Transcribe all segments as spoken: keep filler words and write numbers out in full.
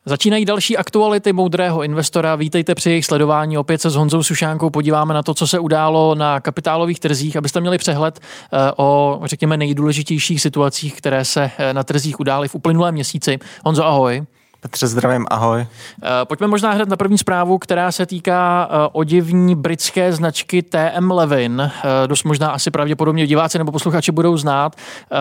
Začínají další aktuality Moudrého investora. Vítejte při jejich sledování. Opět se s Honzou Sušánkou podíváme na to, co se událo na kapitálových trzích, abyste měli přehled o, řekněme, nejdůležitějších situacích, které se na trzích udály v uplynulém měsíci. Honzo, ahoj. Petře, zdravím, ahoj. Pojďme možná hned na první zprávu, která se týká oděvní britské značky T M Levin. Dost možná asi pravděpodobně diváci nebo posluchači budou znát.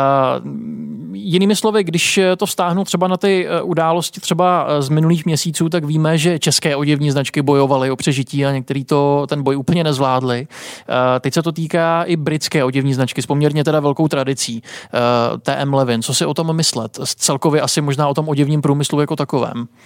Jinými slovy, když to vztáhnu třeba na ty události třeba z minulých měsíců, tak víme, že české oděvní značky bojovaly o přežití a některý to ten boj úplně nezvládli. Teď se to týká i britské oděvní značky s poměrně teda velkou tradicí. T M Levin. Co si o tom myslet? Celkově asi možná o tom oděvním průmyslu jako takovém.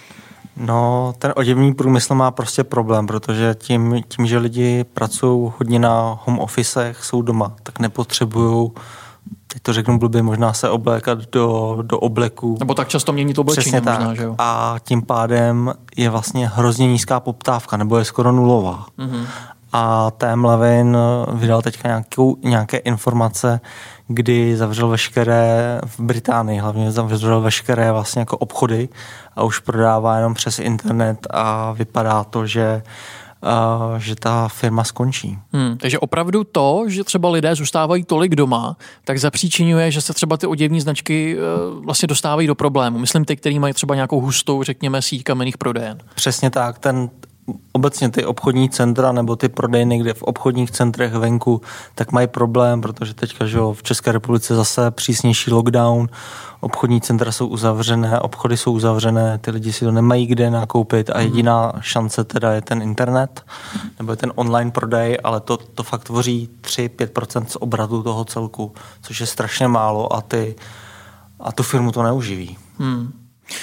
No, ten oděvní průmysl má prostě problém, protože tím, tím že lidi pracují hodně na home officech, jsou doma, tak nepotřebují, teď to řeknu blbě, možná se oblékat do, do obleků. Nebo tak často měnit oblečení. Přesně možná, tak. Že jo? A tím pádem je vlastně hrozně nízká poptávka, nebo je skoro nulová. Mm-hmm. A T M Levin vydal teďka nějakou, nějaké informace, kdy zavřel veškeré, v Británii hlavně zavřel veškeré vlastně jako obchody a už prodává jenom přes internet a vypadá to, že, uh, že ta firma skončí. Hmm, takže opravdu to, že třeba lidé zůstávají tolik doma, tak zapříčinuje, že se třeba ty oděvní značky uh, vlastně dostávají do problému. Myslím ty, který mají třeba nějakou hustou, řekněme, síť kamenných prodejen. Přesně tak, ten obecně ty obchodní centra nebo ty prodejny, kde v obchodních centrech venku, tak mají problém, protože teďka, že v České republice zase přísnější lockdown, obchodní centra jsou uzavřené, obchody jsou uzavřené, ty lidi si to nemají kde nakoupit a jediná šance teda je ten internet, nebo je ten online prodej, ale to, to fakt tvoří tři až pět procent z obratu toho celku, což je strašně málo a, ty, a tu firmu to neuživí. Hmm.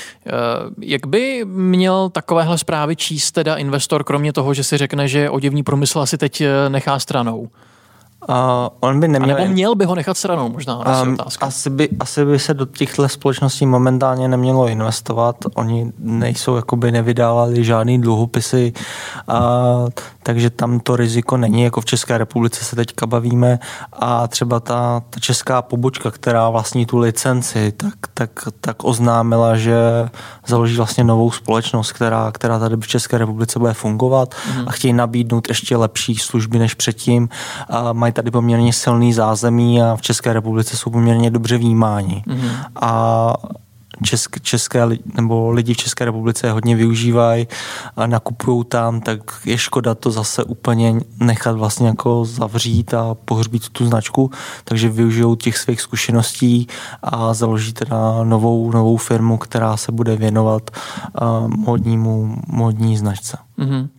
Jak by měl takovéhle zprávy číst teda investor, kromě toho, že si řekne, že oděvní průmysl asi teď nechá stranou? Uh, on by neměl... A nebo měl by ho nechat stranou, možná asi um, otázka. Asi by, asi by se do těchto společností momentálně nemělo investovat. Oni nejsou, jakoby nevydávali žádný dluhopisy, uh, takže tam to riziko není, jako v České republice se teďka bavíme a třeba ta, ta česká pobočka, která vlastní tu licenci, tak, tak, tak oznámila, že založí vlastně novou společnost, která, která tady v České republice bude fungovat mm. a chtějí nabídnout ještě lepší služby než předtím. Uh, mají tady poměrně silný zázemí a v České republice jsou poměrně dobře vnímáni. Mm-hmm. A česk, české nebo lidi v České republice je hodně využívají a nakupují tam, tak je škoda to zase úplně nechat vlastně jako zavřít a pohřbít tu značku, takže využijou těch svých zkušeností a založí teda novou, novou firmu, která se bude věnovat uh, modnímu, modní značce. Mm-hmm.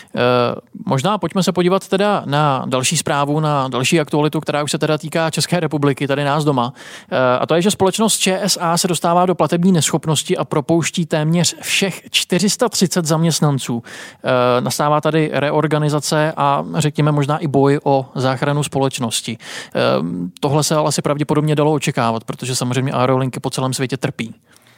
E, možná pojďme se podívat teda na další zprávu, na další aktualitu, která už se teda týká České republiky, tady nás doma. E, a to je, že společnost Č S A se dostává do platební neschopnosti a propouští téměř všech čtyři sta třicet zaměstnanců. E, nastává tady reorganizace a řekněme možná i boj o záchranu společnosti. E, tohle se ale asi pravděpodobně dalo očekávat, protože samozřejmě aerolinky po celém světě trpí.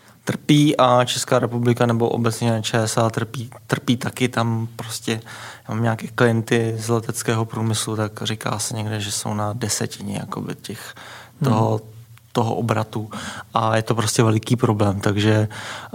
Trpí a Česká republika nebo obecně Č S A trpí, trpí taky. Tam prostě já mám nějaké klienty z leteckého průmyslu, tak říká se někde, že jsou na desetině jakoby těch toho, hmm. toho obratu a je to prostě veliký problém, takže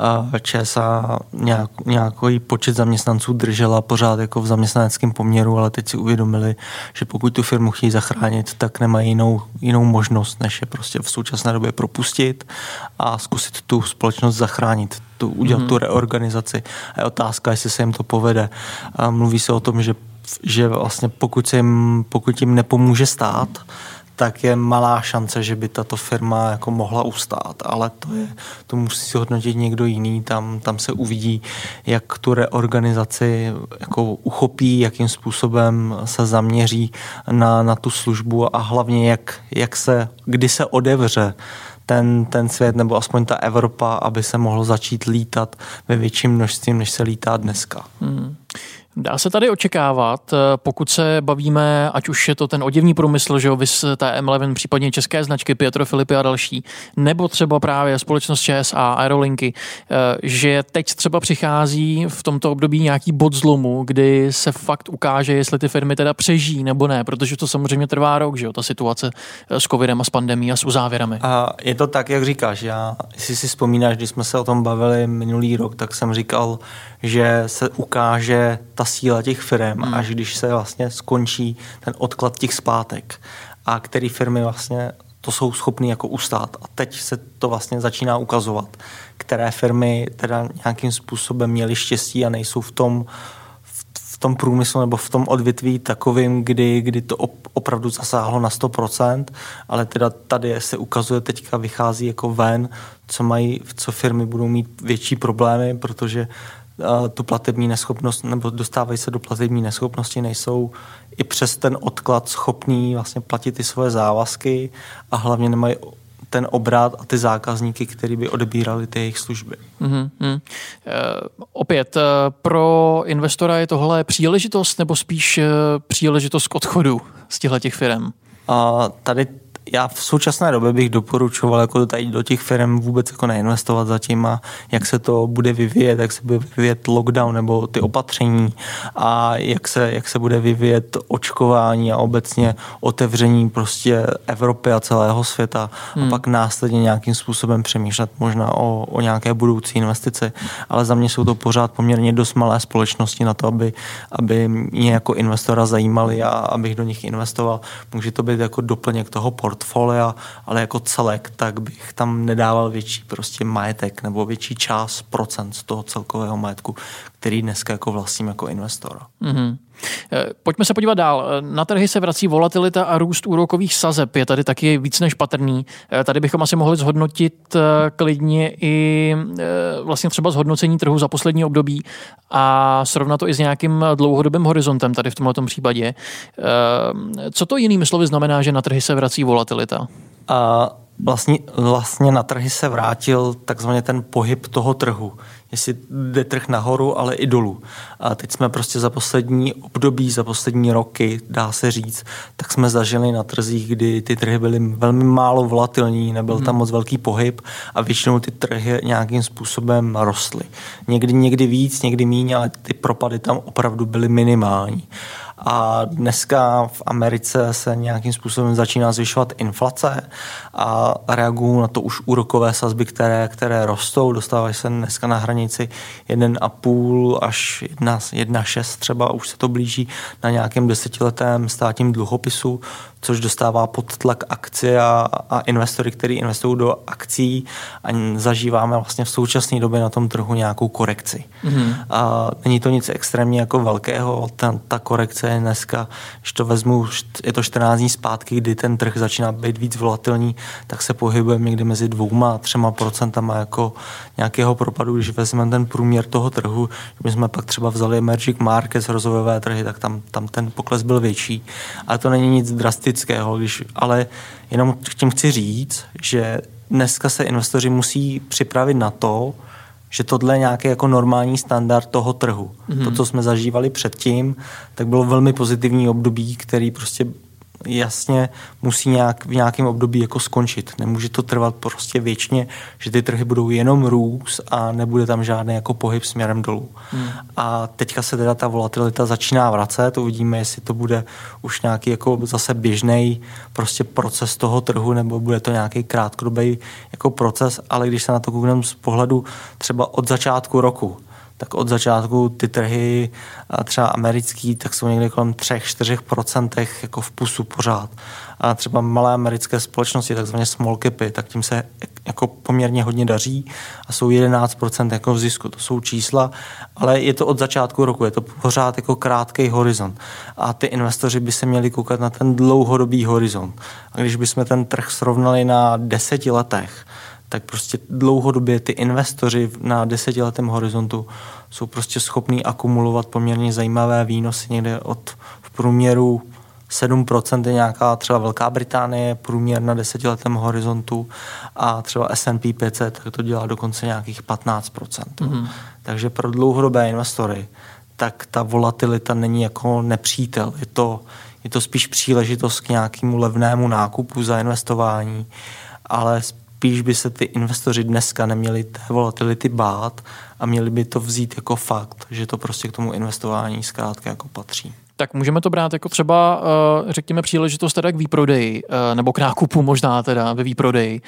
Č S A nějak, nějaký počet zaměstnanců držela pořád jako v zaměstnaneckém poměru, ale teď si uvědomili, že pokud tu firmu chtějí zachránit, tak nemají jinou, jinou možnost, než je prostě v současné době propustit a zkusit tu společnost zachránit, tu, udělat mm-hmm. tu reorganizaci. A je otázka, jestli se jim to povede. A mluví se o tom, že, že vlastně pokud, se jim, pokud jim nepomůže stát, tak je malá šance, že by tato firma jako mohla ustát, ale to, je, to musí si hodnotit někdo jiný, tam, tam se uvidí, jak tu reorganizaci jako uchopí, jakým způsobem se zaměří na, na tu službu a hlavně jak, jak se, kdy se odevře ten, ten svět nebo aspoň ta Evropa, aby se mohlo začít lítat ve větším množství, než se lítá dneska. Hmm. Dá se tady očekávat, pokud se bavíme, ať už je to ten oděvní průmysl, že jo, vys T M jedenáct, případně české značky, Pietro Philippi a další, nebo třeba právě společnost Č S A, Aerolinky, že teď třeba přichází v tomto období nějaký bod zlomu, kdy se fakt ukáže, jestli ty firmy teda přežijí nebo ne, protože to samozřejmě trvá rok, že jo, ta situace s covidem a s pandemií a s uzávěrami. A je to tak, jak říkáš. Já, jestli si vzpomínáš, když jsme se o tom bavili minulý rok, tak jsem říkal, že se ukáže ta síla těch firm, hmm. až když se vlastně skončí ten odklad těch splátek a které firmy vlastně to jsou schopny jako ustát. A teď se to vlastně začíná ukazovat, které firmy teda nějakým způsobem měly štěstí a nejsou v tom v tom průmyslu nebo v tom odvětví takovým, kdy, kdy to opravdu zasáhlo na sto procent, ale teda tady se ukazuje, teďka vychází jako ven, co mají, co firmy budou mít větší problémy, protože tu platební neschopnost, nebo dostávají se do platební neschopnosti, nejsou i přes ten odklad schopní vlastně platit ty svoje závazky a hlavně nemají ten obrat a ty zákazníky, který by odebírali ty jejich služby. Mm-hmm. E, opět, pro investora je tohle příležitost nebo spíš příležitost k odchodu z těchto firm? A tady já v současné době bych doporučoval jako tady do těch firm vůbec jako neinvestovat zatím a jak se to bude vyvíjet, jak se bude vyvíjet lockdown nebo ty opatření a jak se, jak se bude vyvíjet očkování a obecně otevření prostě Evropy a celého světa hmm. a pak následně nějakým způsobem přemýšlet možná o, o nějaké budoucí investici. Ale za mě jsou to pořád poměrně dost malé společnosti na to, aby, aby mě jako investora zajímali a abych do nich investoval. Může to být jako doplněk toho portfolia, ale jako celek, tak bych tam nedával větší prostě majetek nebo větší část procent z toho celkového majetku, který dneska jako vlastním jako investor. Mm-hmm. Pojďme se podívat dál. Na trhy se vrací volatilita a růst úrokových sazeb je tady taky víc než patrný. Tady bychom asi mohli zhodnotit klidně i vlastně třeba zhodnocení trhu za poslední období a srovnat to i s nějakým dlouhodobým horizontem tady v tomto případě. Co to jinými slovy znamená, že na trhy se vrací volatilita? A vlastně, vlastně na trhy se vrátil takzvaně ten pohyb toho trhu. Jestli jde trh nahoru, ale i dolů. A teď jsme prostě za poslední období, za poslední roky, dá se říct, tak jsme zažili na trzích, kdy ty trhy byly velmi málo volatilní, nebyl hmm. tam moc velký pohyb a většinou ty trhy nějakým způsobem rostly. Někdy, někdy víc, někdy míň, ale ty propady tam opravdu byly minimální. A dneska v Americe se nějakým způsobem začíná zvyšovat inflace a reagují na to už úrokové sazby, které, které rostou. Dostávají se dneska na hranici jedna celá pět až jedna celá šest třeba, už se to blíží na nějakém desetiletém státním dluhopisu, což dostává pod tlak akcie a, a investory, kteří investují do akcí a zažíváme vlastně v současné době na tom trhu nějakou korekci. Mm-hmm. A není to nic extrémně jako velkého, ta, ta korekce je dneska, když to vezmu, je to čtrnáct dní zpátky, kdy ten trh začíná být víc volatilní, tak se pohybujeme někdy mezi dvouma a třema procentama jako nějakého propadu. Když vezmeme ten průměr toho trhu, když jsme pak třeba vzali emerging markets, rozvojové trhy, tak tam, tam ten pokles byl větší. Ale to není nic drastického, když, ale jenom tím chci říct, že dneska se investoři musí připravit na to, že tohle je nějaký jako normální standard toho trhu. Mm-hmm. To, co jsme zažívali předtím, tak bylo velmi pozitivní období, který prostě jasně musí nějak, v nějakém období jako skončit. Nemůže to trvat prostě věčně, že ty trhy budou jenom růst a nebude tam žádný jako pohyb směrem dolů. Hmm. A teďka se teda ta volatilita začíná vracet, uvidíme, jestli to bude už nějaký jako zase běžný prostě proces toho trhu, nebo bude to nějaký krátkodobý jako proces, ale když se na to koukneme z pohledu třeba od začátku roku, tak od začátku ty trhy třeba americký, tak jsou někde kolem tři až čtyři procenta jako v pusu pořád. A třeba malé americké společnosti, takzvané small capy, tak tím se jako poměrně hodně daří a jsou jedenáct procent jako v zisku. To jsou čísla, ale je to od začátku roku, je to pořád jako krátký horizont. A ty investoři by se měli koukat na ten dlouhodobý horizont. A když bychom ten trh srovnali na deseti letech, tak prostě dlouhodobě ty investoři na desetiletém horizontu jsou prostě schopní akumulovat poměrně zajímavé výnosy někde od v průměru sedm procent je nějaká třeba Velká Británie, průměr na desetiletém horizontu a třeba S and P pět set, tak to dělá dokonce nějakých patnáct procent. Mm-hmm. Takže pro dlouhodobé investory tak ta volatilita není jako nepřítel. Je to, je to spíš příležitost k nějakému levnému nákupu, zainvestování, ale spíš by se ty investoři dneska neměli té volatility bát a měli by to vzít jako fakt, že to prostě k tomu investování zkrátka jako patří. Tak můžeme to brát jako třeba, řekněme, příležitost teda k výprodeji, nebo k nákupu možná teda ve výprodeji,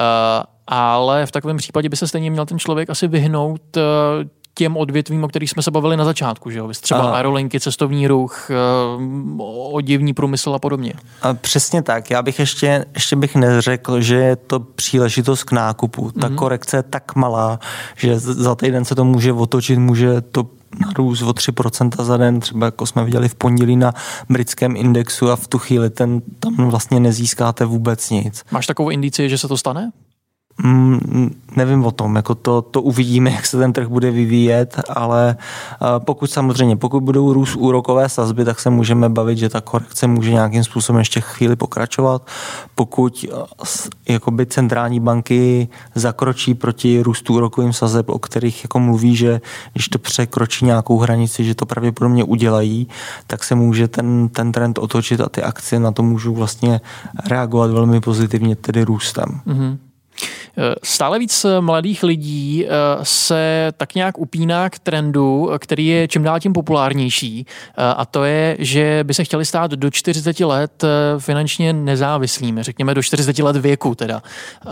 ale v takovém případě by se stejně měl ten člověk asi vyhnout těm odvětvím, o kterých jsme se bavili na začátku, že jo? Třeba aerolinky, cestovní ruch, oděvní průmysl a podobně. A přesně tak. Já bych ještě, ještě bych neřekl, že je to příležitost k nákupu. Ta mm-hmm. korekce je tak malá, že za týden se to může otočit, může to narůst o tři procenta za den, třeba jako jsme viděli v pondělí na britském indexu a v tu chvíli ten, tam vlastně nezískáte vůbec nic. Máš takovou indici, že se to stane? Mm, nevím o tom, jako to, to uvidíme, jak se ten trh bude vyvíjet, ale pokud samozřejmě, pokud budou růst úrokové sazby, tak se můžeme bavit, že ta korekce může nějakým způsobem ještě chvíli pokračovat. Pokud jakoby centrální banky zakročí proti růstu úrokovým sazeb, o kterých jako mluví, že když to překročí nějakou hranici, že to pravděpodobně udělají, tak se může ten, ten trend otočit a ty akcie na to můžou vlastně reagovat velmi pozitivně, tedy růstem. Mm-hmm. Stále víc mladých lidí se tak nějak upíná k trendu, který je čím dál tím populárnější, a to je, že by se chtěli stát do čtyřiceti let finančně nezávislými, řekněme do čtyřiceti let věku teda.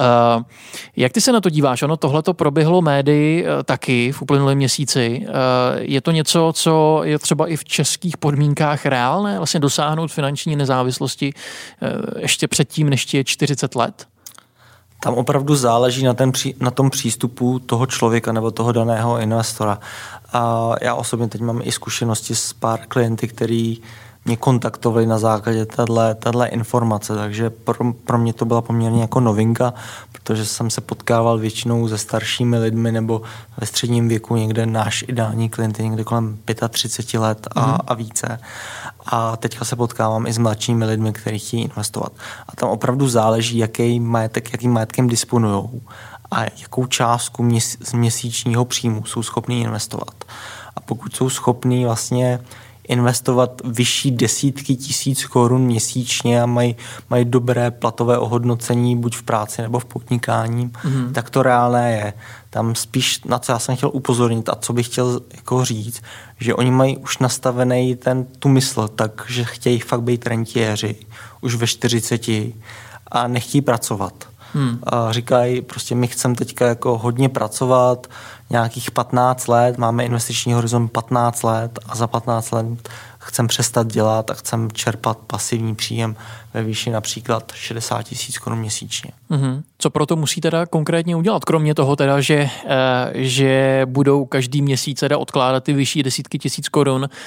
Jak ty se na to díváš? Ono tohleto proběhlo médii taky v uplynulém měsíci. Je to něco, co je třeba i v českých podmínkách reálné, vlastně dosáhnout finanční nezávislosti ještě předtím, než je čtyřicet let? Tam opravdu záleží na, ten, na tom přístupu toho člověka nebo toho daného investora. A já osobně teď mám i zkušenosti s pár klienty, který mě kontaktovali na základě téhle informace, takže pro, pro mě to byla poměrně jako novinka, protože jsem se potkával většinou se staršími lidmi nebo ve středním věku, někde náš ideální klient je někde kolem třicet pět let a, mm. a více. A teďka se potkávám i s mladšími lidmi, kteří chtějí investovat. A tam opravdu záleží, jaký majetek, jakým majetkem disponujou a jakou částku měs, z měsíčního příjmu jsou schopní investovat. A pokud jsou schopní vlastně investovat vyšší desítky tisíc korun měsíčně a mají, mají dobré platové ohodnocení buď v práci nebo v podnikání, mm. tak to reálné je. Tam spíš, na co já jsem chtěl upozornit a co bych chtěl jako říct, že oni mají už nastavený ten, tu mysl, takže chtějí fakt být rentiéři už ve čtyřiceti a nechtějí pracovat. Hmm. A říkají, prostě my chceme teďka jako hodně pracovat, nějakých patnáct let, máme investiční horizont patnáct let a za patnáct let chceme přestat dělat a chceme čerpat pasivní příjem ve výši například šedesát tisíc korun měsíčně. Mm-hmm. Co proto musí teda konkrétně udělat? Kromě toho teda, že, e, že budou každý měsíc teda odkládat ty vyšší desítky tisíc korun, e,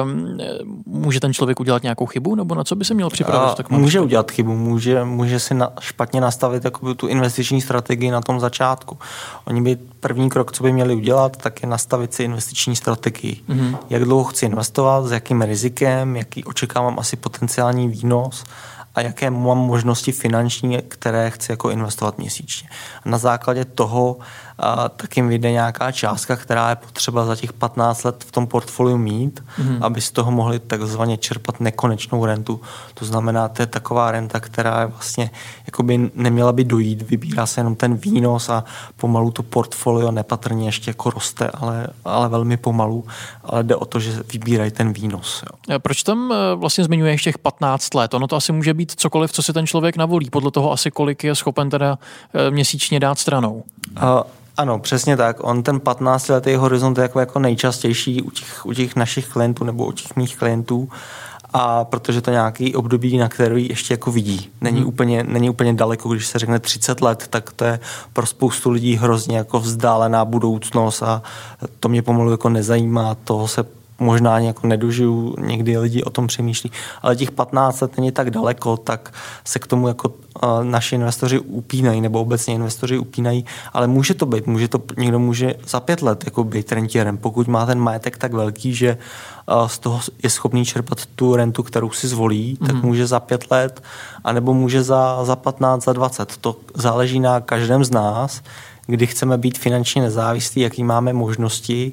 může ten člověk udělat nějakou chybu? Nebo na co by se měl připravit? Tak může příklad? udělat chybu, může, může si na, špatně nastavit jakoby, tu investiční strategii na tom začátku. Oni by první krok, co by měli udělat, tak je nastavit si investiční strategii. Mm-hmm. Jak dlouho chci investovat, s jakým rizikem, jaký očekávám asi potenciální výnos a jaké mám možnosti finanční, které chci jako investovat měsíčně. A na základě toho a, tak jim vyjde nějaká částka, která je potřeba za těch patnáct let v tom portfoliu mít, mm-hmm. aby z toho mohli takzvaně čerpat nekonečnou rentu. To znamená, to je taková renta, která je vlastně jakoby neměla by dojít, vybírá se jenom ten výnos a pomalu to portfolio nepatrně ještě jako roste, ale, ale velmi pomalu, ale jde o to, že vybírají ten výnos. Jo. Proč tam vlastně zmiňuješ těch patnáct let? Ono to asi může být cokoliv, co si ten člověk navolí, podle toho asi kolik je schopen teda měsíčně dát stranou. Uh, Ano, přesně tak. On ten patnáctiletý horizont je jako, jako nejčastější u těch, u těch našich klientů nebo u těch mých klientů, a protože to nějaký období, na který ještě jako vidí. Není, hmm. úplně, není úplně daleko, když se řekne třicet let, tak to je pro spoustu lidí hrozně jako vzdálená budoucnost a to mě pomalu jako nezajímá, toho se možná ani jako nedožiju, někdy lidi o tom přemýšlí, ale těch patnáct let není tak daleko, tak se k tomu jako uh, naši investoři upínají, nebo obecně investoři upínají, ale může to být, může to, někdo může za pět let jako být rentierem, pokud má ten majetek tak velký, že uh, z toho je schopný čerpat tu rentu, kterou si zvolí, mm. tak může za pět let, anebo může za, za patnáct, za dvacet. To záleží na každém z nás, kdy chceme být finančně nezávislí, jaký máme možnosti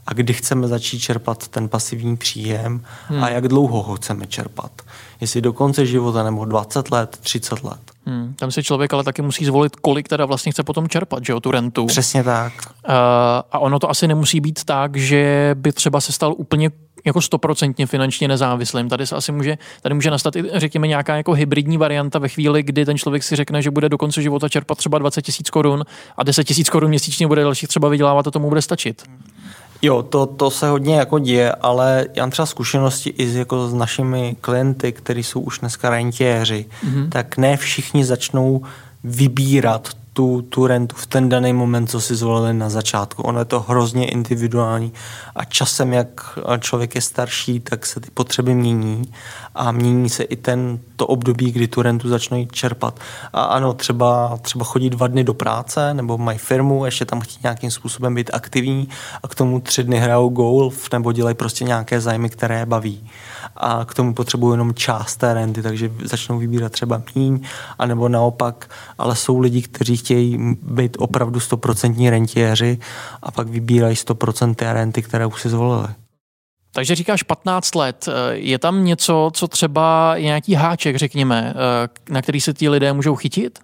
a kdy chceme začít čerpat ten pasivní příjem hmm. a jak dlouho ho chceme čerpat. Jestli do konce života nebo dvacet let, třicet let. Hmm. Tam si člověk ale taky musí zvolit, kolik teda vlastně chce potom čerpat, že jo, tu rentu. Přesně tak. Uh, a ono to asi nemusí být tak, že by třeba se stal úplně jako stoprocentně finančně nezávislým. Tady se asi může, tady může nastat i, řekněme, nějaká jako hybridní varianta ve chvíli, kdy ten člověk si řekne, že bude do konce života čerpat třeba dvacet tisíc korun a deset tisíc korun měsíčně bude dalších třeba vydělávat a tomu bude stačit. Jo, to, to se hodně jako děje, ale já mám třeba zkušenosti i s, jako s našimi klienty, kteří jsou už dneska rentiéři, mm-hmm. tak ne všichni začnou vybírat tu, tu rentu v ten daný moment, co si zvolili na začátku. Ono je to hrozně individuální a časem, jak člověk je starší, tak se ty potřeby mění a mění se i ten, to období, kdy tu rentu začnou čerpat. A ano, třeba, třeba chodí dva dny do práce nebo mají firmu, ještě tam chtějí nějakým způsobem být aktivní a k tomu tři dny hrajou golf nebo dělají prostě nějaké zájmy, které je baví. A k tomu potřebují jenom část té renty, takže začnou vybírat třeba míň, anebo naopak, ale jsou lidi, kteří chtějí být opravdu stoprocentní rentiéři a pak vybírají sto procent té renty, které už si zvolili. Takže říkáš patnáct let. Je tam něco, co třeba je nějaký háček, řekněme, na který se ti lidé můžou chytit?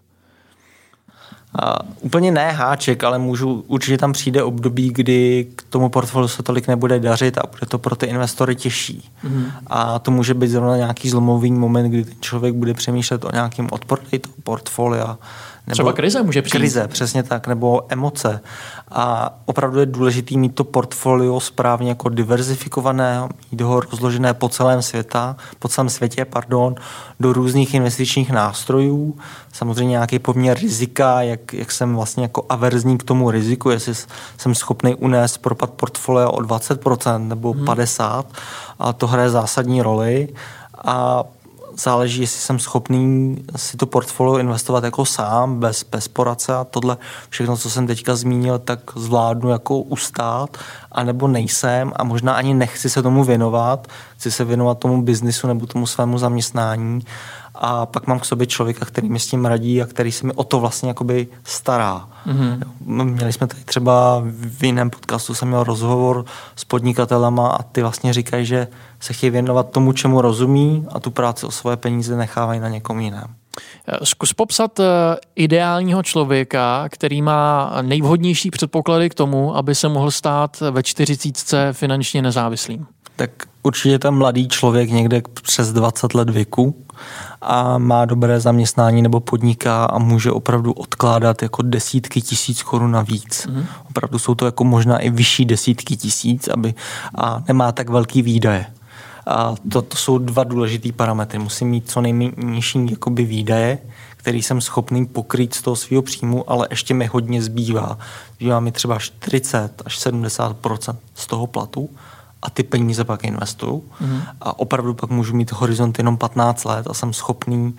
A úplně ne háček, ale můžu, určitě tam přijde období, kdy k tomu portfoliu se tolik nebude dařit a bude to pro ty investory těžší. Mm. A to může být zrovna nějaký zlomový moment, kdy ten člověk bude přemýšlet o nějakém odprodeji toho portfolia. Nebo třeba krize může přijít. Krize, přesně tak, nebo emoce. A opravdu je důležitý mít to portfolio správně jako diverzifikované, mít ho rozložené po celém světa, po celém světě, pardon, do různých investičních nástrojů. Samozřejmě nějaký poměr rizika, jak, jak jsem vlastně jako averzní k tomu riziku, jestli jsem schopný unést propad portfolia o dvacet procent nebo hmm. padesát procent. A to hraje zásadní roli. A záleží, jestli jsem schopný si to portfolio investovat jako sám, bez, bez poradce a tohle všechno, co jsem teďka zmínil, tak zvládnu jako ustát, anebo nejsem a možná ani nechci se tomu věnovat, chci se věnovat tomu biznisu nebo tomu svému zaměstnání a pak mám k sobě člověka, který mi s tím radí a který se mi o to vlastně jakoby stará. Mm-hmm. Měli jsme tady třeba v jiném podcastu, jsem měl rozhovor s podnikatelama a ty vlastně říkají, že se chtějí věnovat tomu, čemu rozumí a tu práci o svoje peníze nechávají na někom jiném. Zkus popsat ideálního člověka, který má nejvhodnější předpoklady k tomu, aby se mohl stát ve čtyřicítce finančně nezávislým. Tak určitě ten mladý člověk někde přes dvacet let věku a má dobré zaměstnání nebo podniká a může opravdu odkládat jako desítky tisíc korun navíc. Mm. Opravdu jsou to jako možná i vyšší desítky tisíc, aby a nemá tak velký výdaje. A to, to jsou dva důležitý parametry. Musím mít co nejnižší jakoby výdaje, který jsem schopný pokrýt z toho svého příjmu, ale ještě mi hodně zbývá. Zbývá mi třeba čtyřicet až sedmdesát procent z toho platu a ty peníze pak investuju. Mm. A opravdu pak můžu mít horizont jenom patnáct let a jsem schopný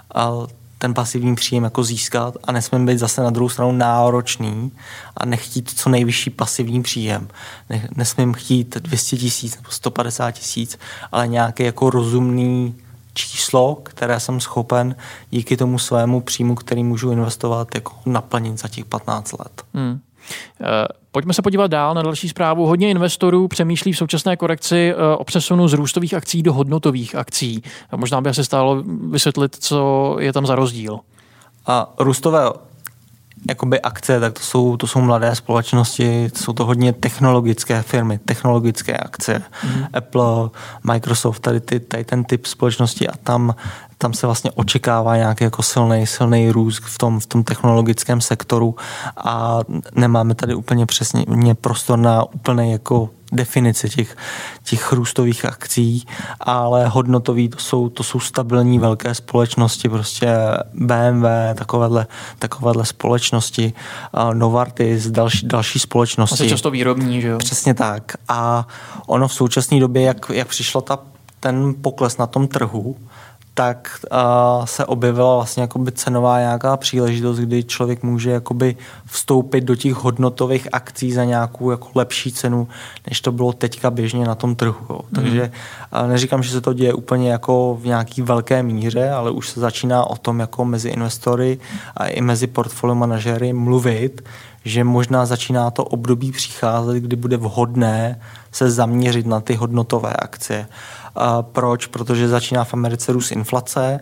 ten pasivní příjem jako získat a nesmím být zase na druhou stranu náročný a nechtít co nejvyšší pasivní příjem. Ne, nesmím chtít dvě stě tisíc nebo sto padesát tisíc, ale nějaké jako rozumný číslo, které jsem schopen díky tomu svému příjmu, který můžu investovat, jako naplnit za těch patnáct let. Hmm. Pojďme se podívat dál na další zprávu. Hodně investorů přemýšlí v současné korekci o přesunu z růstových akcí do hodnotových akcí. Možná by asi stálo vysvětlit, co je tam za rozdíl. A růstové jakoby akce, tak to jsou, to jsou mladé společnosti, jsou to hodně technologické firmy, technologické akce. Mm. Apple, Microsoft, tady, ty, tady ten typ společnosti a tam, tam se vlastně očekává nějaký jako silný, silný růst v tom, v tom technologickém sektoru a nemáme tady úplně přesně prostor na úplně jako definici těch, těch růstových akcí, ale hodnotový to jsou, to jsou stabilní velké společnosti, prostě bé em vé, takovéhle, takovéhle společnosti, Novartis, další, další společnosti. Asi často výrobní, že jo? Přesně tak. A ono v současné době, jak, jak přišlo ta, ten pokles na tom trhu, tak uh, se objevila vlastně jakoby cenová nějaká příležitost, kdy člověk může jakoby vstoupit do těch hodnotových akcí za nějakou jako lepší cenu, než to bylo teďka běžně na tom trhu. Jo. Mm. Takže uh, neříkám, že se to děje úplně jako v nějaký velké míře, ale už se začíná o tom jako mezi investory a i mezi portfolio manažery mluvit, že možná začíná to období přicházet, kdy bude vhodné se zaměřit na ty hodnotové akcie. A proč? Protože začíná v Americe růst inflace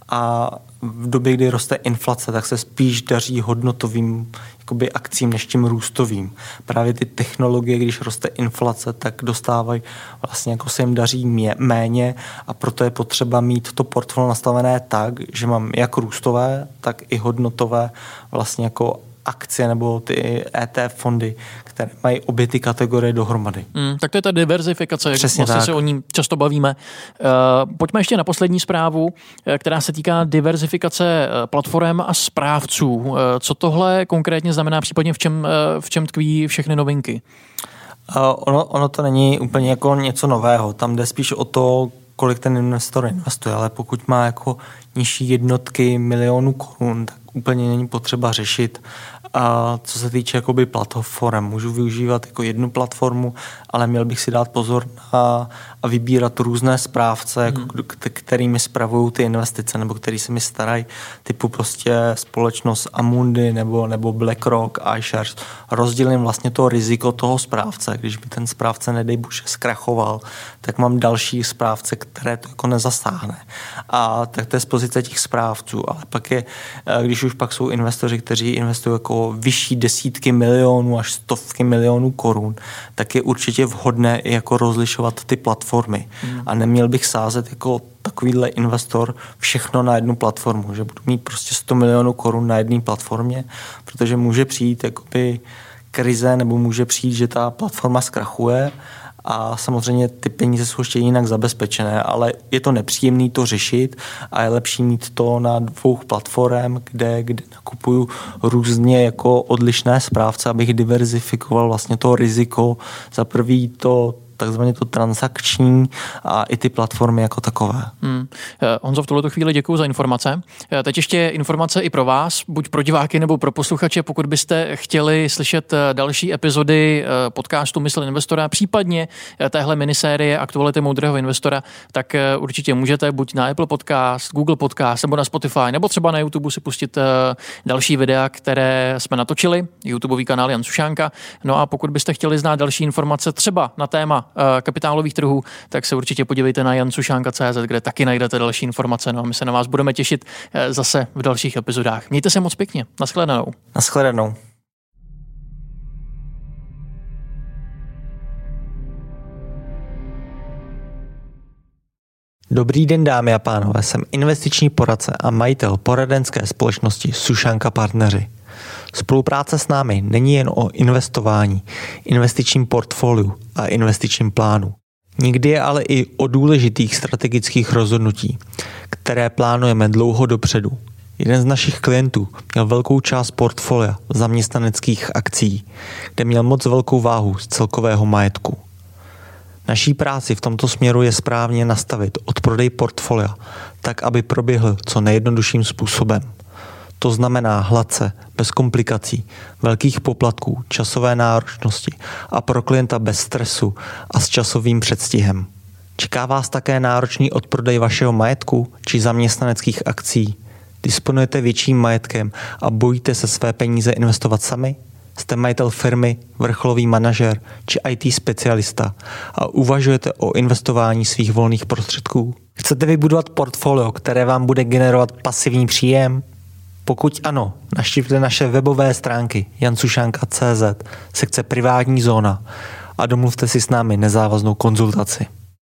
a v době, kdy roste inflace, tak se spíš daří hodnotovým jakoby akcím než tím růstovým. Právě ty technologie, když roste inflace, tak dostávají vlastně jako se jim daří mě, méně a proto je potřeba mít to portfolio nastavené tak, že mám jak růstové, tak i hodnotové vlastně jako akcie nebo ty E T F fondy, které mají obě ty kategorie dohromady. Mm, tak to je ta diverzifikace, jak Přesně vlastně tak. se o ní často bavíme. Uh, pojďme ještě na poslední zprávu, která se týká diverzifikace platform a správců. Uh, co tohle konkrétně znamená, případně v čem, uh, v čem tkví všechny novinky? Uh, ono, ono to není úplně jako něco nového. Tam jde spíš o to, kolik ten investor investuje, ale pokud má jako nižší jednotky milionů korun, tak úplně není potřeba řešit. A co se týče jakoby platform, můžu využívat jako jednu platformu, ale měl bych si dát pozor na, a vybírat různé správce, jako, hmm. kterými spravují ty investice, nebo který se mi starají, typu prostě společnost Amundi nebo, nebo BlackRock, iShares. Rozdělím vlastně to riziko toho správce. Když by ten správce, nedej bože, zkrachoval, tak mám další správce, které to jako nezasáhne. A tak to je z pozice těch správců. Ale pak je, když už pak jsou investoři, kteří investují jako vyšší desítky milionů až stovky milionů korun, tak je určitě vhodné i jako rozlišovat ty platformy. Hmm. A neměl bych sázet jako takovýhle investor všechno na jednu platformu, že budu mít prostě sto milionů korun na jedné platformě, protože může přijít jakoby krize nebo může přijít, že ta platforma zkrachuje a samozřejmě ty peníze jsou ještě jinak zabezpečené, ale je to nepříjemné to řešit a je lepší mít to na dvou platform, kde, kde nakupuju různě jako odlišné správce, abych diverzifikoval vlastně to riziko. Za prvý to takzvaně to transakční a i ty platformy jako takové. Hmm. Honzo, v tuhleto chvíli děkuju za informace. Teď ještě informace i pro vás, buď pro diváky nebo pro posluchače, pokud byste chtěli slyšet další epizody podcastu Mysl investora, případně téhle minisérie Aktuality moudrého investora, tak určitě můžete buď na Apple Podcast, Google Podcast nebo na Spotify, nebo třeba na YouTube si pustit další videa, které jsme natočili, YouTubeový kanál Jan Sušánka. No a pokud byste chtěli znát další informace třeba na téma kapitálových trhů, tak se určitě podívejte na jan sušánka tečka cé zet, kde taky najdete další informace. No a my se na vás budeme těšit zase v dalších epizodách. Mějte se moc pěkně. Naschledanou. Naschledanou. Dobrý den, dámy a pánové, jsem investiční poradce a majitel poradenské společnosti Sušánka Partneři. Spolupráce s námi není jen o investování, investičním portfoliu a investičním plánu. Někdy je ale i o důležitých strategických rozhodnutí, které plánujeme dlouho dopředu. Jeden z našich klientů měl velkou část portfolia zaměstnaneckých akcí, kde měl moc velkou váhu z celkového majetku. Naší práci v tomto směru je správně nastavit odprodej portfolia, tak aby proběhl co nejjednodušším způsobem. To znamená hladce, bez komplikací, velkých poplatků, časové náročnosti a pro klienta bez stresu a s časovým předstihem. Čeká vás také náročný odprodej vašeho majetku či zaměstnaneckých akcí? Disponujete větším majetkem a bojíte se své peníze investovat sami? Jste majitel firmy, vrcholový manažer či í té specialista a uvažujete o investování svých volných prostředků? Chcete vybudovat portfolio, které vám bude generovat pasivní příjem? Pokud ano, navštivte naše webové stránky jan sušánka tečka cé zet, sekce privátní zóna a domluvte si s námi nezávaznou konzultaci.